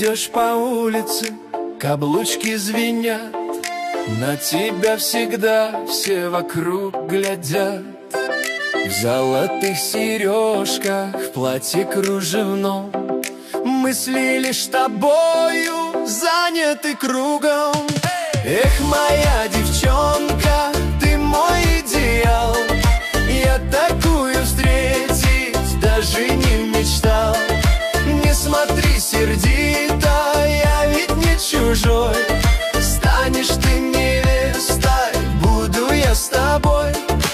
идешь по улице, каблучки звенят, на тебя всегда все вокруг глядят. В золотых сережках, в платье кружевном, мысли лишь тобою заняты кругом. Эх, моя девчонка, ты мой идеал, я такую встретить даже не мечтал. Не смотри сердито, я ведь не чужой. Станешь ты невестой, буду я с тобой.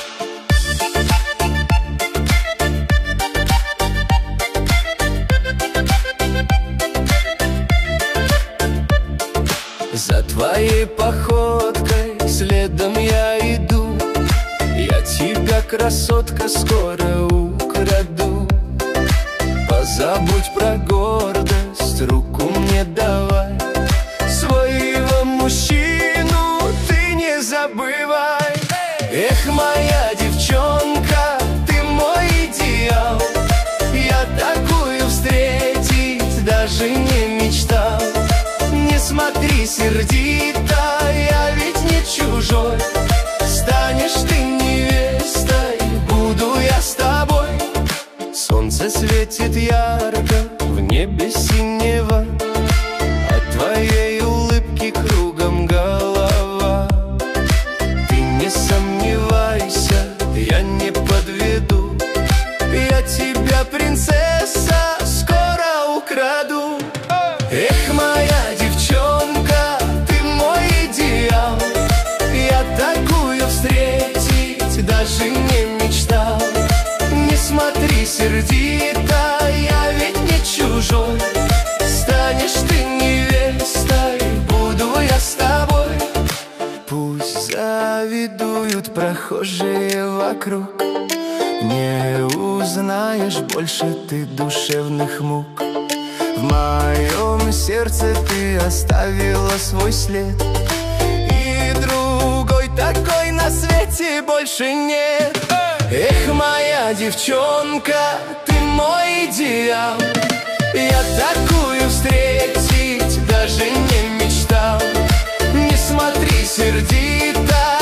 За твоей походкой следом я иду, я тебя, красотка, скоро украду. Позабудь про гордость, руку мне давай, своего мужчину ты не забывай. Эх, моя девчонка, ты мой идеал, я такую встретить даже не мечтал. Не смотри сердито, я ведь не чужой. Станешь ты невестой, буду я с тобой. Солнце светит ярко, в небе синего, от твоей улыбки кругом голова. Ты не сомневайся, я не подведу, я тебя, принцесса, скоро украду. Эх, моя девчонка, ты мой идеал, я такую встретить даже не мечтал. Не смотри сердито, я ведь не чужой. Станешь ты невестой, буду я с тобой. Пусть завидуют прохожие вокруг, не узнаешь больше ты душевных мук. В моем сердце ты оставила свой след, и другой такой на свете больше нет. Эх, моя девчонка, ты мой идеал, я такую встретить даже не мечтал. Не смотри сердито,